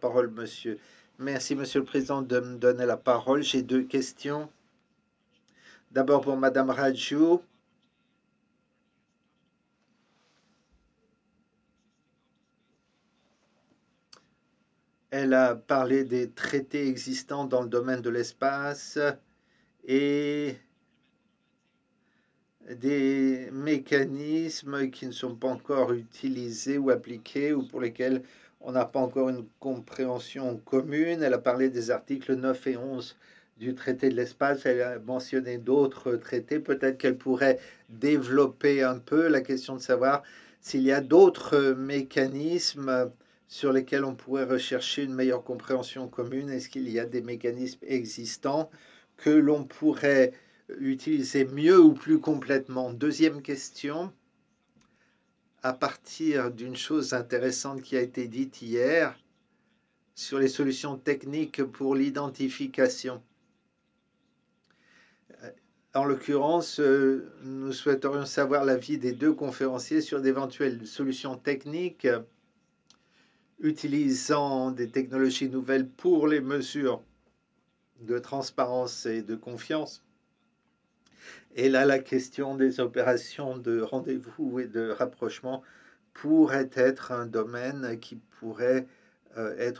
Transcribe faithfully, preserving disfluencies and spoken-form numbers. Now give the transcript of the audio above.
parole, monsieur. Merci, Monsieur le Président, de me donner la parole. J'ai deux questions. D'abord pour Madame Rajou. Elle a parlé des traités existants dans le domaine de l'espace et des mécanismes qui ne sont pas encore utilisés ou appliqués ou pour lesquels on n'a pas encore une compréhension commune. Elle a parlé des articles neuf et onze du traité de l'espace. Elle a mentionné d'autres traités. Peut-être qu'elle pourrait développer un peu la question de savoir s'il y a d'autres mécanismes sur lesquels on pourrait rechercher une meilleure compréhension commune. Est-ce qu'il y a des mécanismes existants que l'on pourrait utiliser mieux ou plus complètement? Deuxième question, à partir d'une chose intéressante qui a été dite hier sur les solutions techniques pour l'identification. En l'occurrence, nous souhaiterions savoir l'avis des deux conférenciers sur d'éventuelles solutions techniques utilisant des technologies nouvelles pour les mesures de transparence et de confiance. Et là, la question des opérations de rendez-vous et de rapprochement pourrait être un domaine qui pourrait euh, être